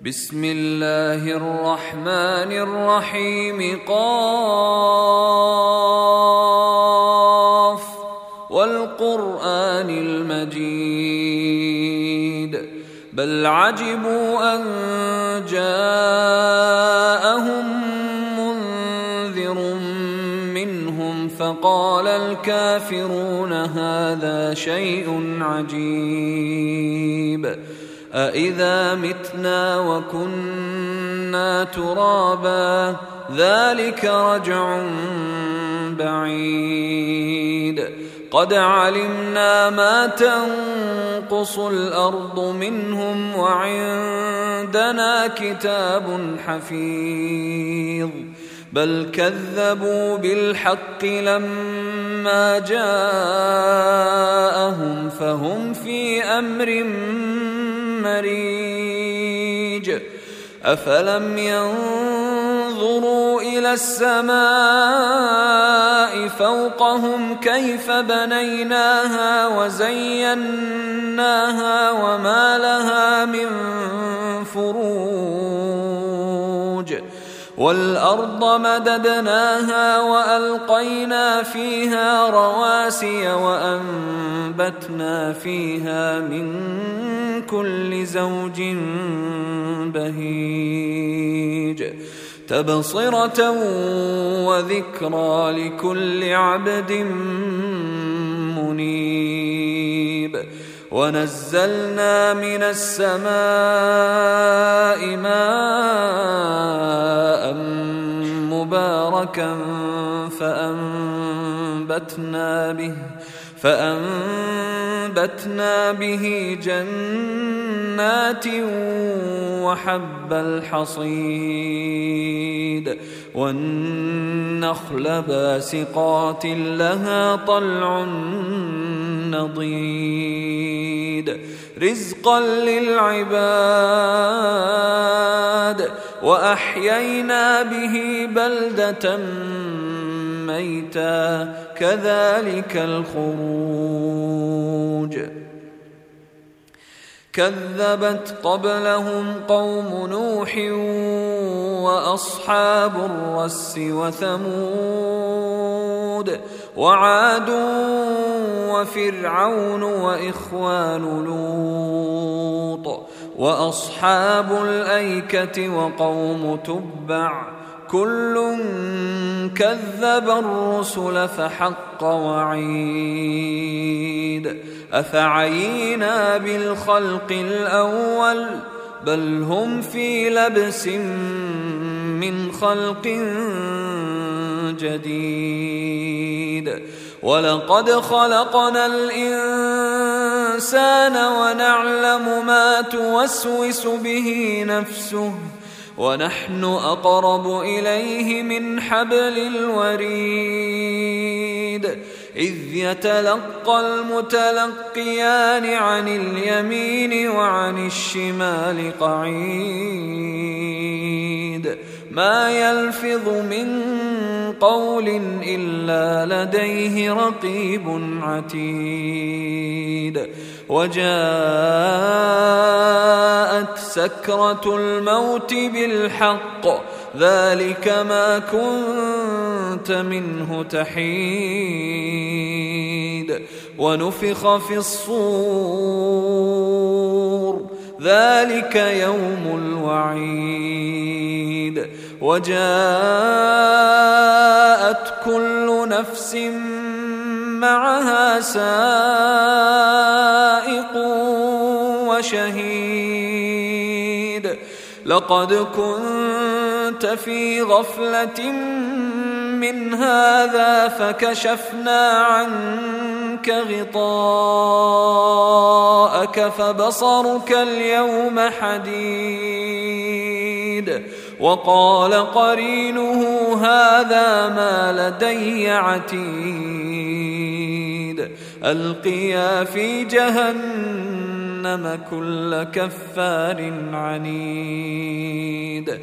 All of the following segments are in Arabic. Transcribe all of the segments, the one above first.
بسم الله الرحمن الرحيم قاف والقرآن المجيد بل عجبوا أن جاءهم منذر منهم فقال الكافرون هذا شيء عجيب أإذا متنا وكنا ترابا ذلك رجع بعيد قد علمنا ما تنقص الأرض منهم وعندنا كتاب حفيظ بل كذبوا بالحق لما جاءهم فهم في أمر مريج أفلم ينظروا إلى السماء فوقهم كيف بنيناها وزيناها وما لها من فروج والأرض مددناها وألقينا فيها رواسي وأنبتنا فيها من كل زوج بهيج تبصرة وذكرى لكل عبد منيب ونزلنا من السماء ماء مباركا فأنبتنا به جنات وحب الحصيد والنخل باسقات لها طلع نضيد رزقا للعباد وأحيينا به بلدة ميتا كذلك الخروج كذبت قبلهم قوم نوح وأصحاب الرس وثمود وعاد وفرعون وإخوان لوط وأصحاب الأيكة وقوم تبع كل كذب الرسل فحق وعيد أفعينا بالخلق الأول بل هم في لبس من خلق جديد ولقد خلقنا الإنسان ونعلم ما توسوس به نفسه ونحن أقرب إليه من حبل الوريد إذ يتلقى المتلقيان عن اليمين وعن الشمال قعيد ما يلفظ من قول إلا لديه رقيب عتيد وجاءت سكرة الموت بالحق ذلك ما كنت منه تحيد ونفخ في الصور ذلك يوم الوعيد وجاءت كل نفس معها سائق وشهيد لقد كنت في غفلة من هذا فكشفنا عنك غطاءك فبصرك اليوم حديد وقال قرينه هذا ما لدي عتيد ألقيا في جهنم كل كفار عنيد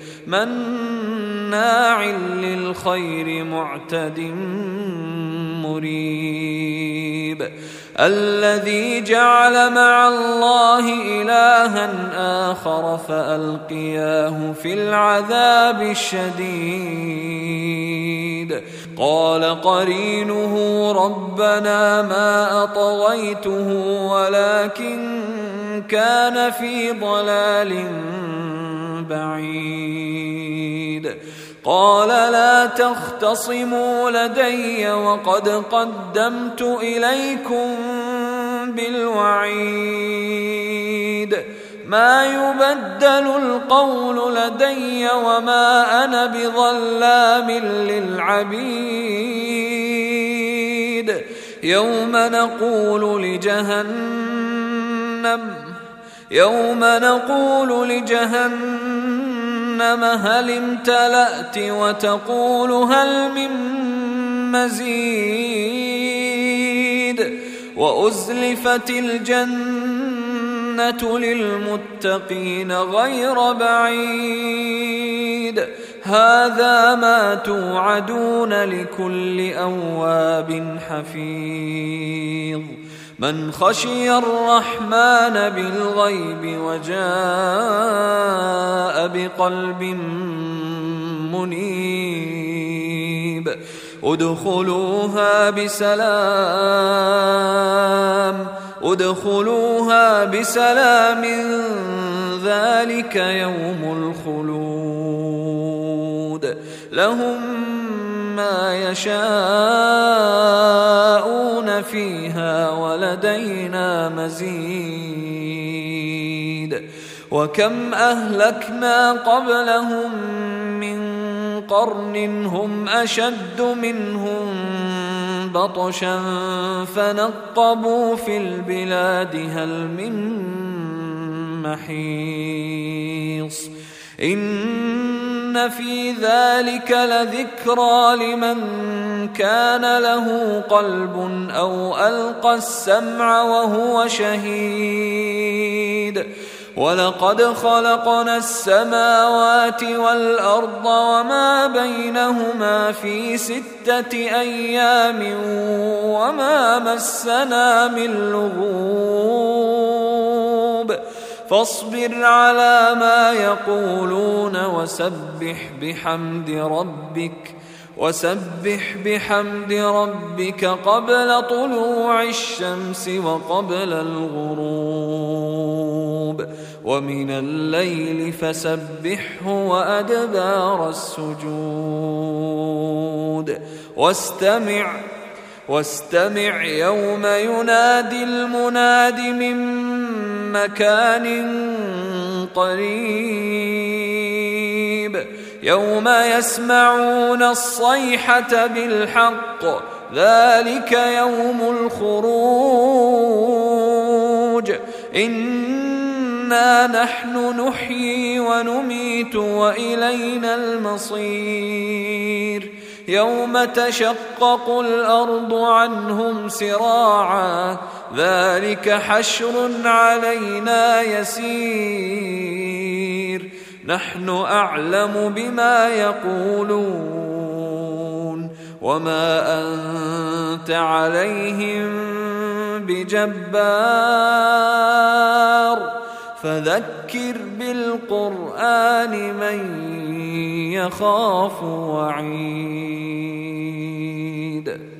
مناع للخير معتد مريب الذي جعل مع الله إلها آخر فألقياه في العذاب الشديد قال قرينه ربنا ما أطغيته ولكن كان في ضلال بعيد قال لا تختصموا لدي وقد قدمت إليكم بالوعيد ما يبدل القول لدي وما أنا بظلام للعبيد يوم نقول لجهنم هل امتلأت وتقول هل من مزيد وأزلفت الجنة للمتقين غير بعيد هذا ما توعدون لكل أواب حفيظ من خشي الرحمن بالغيب وجاء بقلب منيب ادخلوها بسلام ذلك يوم الخلود لهم ما يشاءون فيها ولدينا مزيد وكم أهلكنا قبلهم من قرن هم أشد منهم بطشا فنقبوا في البلاد هل من محيص إن في ذلك لذكرى لمن كان له قلب أو ألقى السمع وهو شهيد ولقد خلقنا السماوات والأرض وما بينهما في 6 أيام وما مسنا من لغوب فاصبر على ما يقولون وسبح بحمد ربك قبل طلوع الشمس وقبل الغروب ومن الليل فسبحه وأدبار السجود واستمع يوم ينادي المناد من مكان قريب يوم يسمعون الصيحة بالحق ذلك يوم الخروج إنا نحن نحيي ونميت وإلينا المصير يوم تشقق الأرض عنهم سراعا ذلك حشر علينا يسير نحن أعلم بما يقولون وما أنت عليهم بجبار فذكر بالقرآن من يخاف وعيد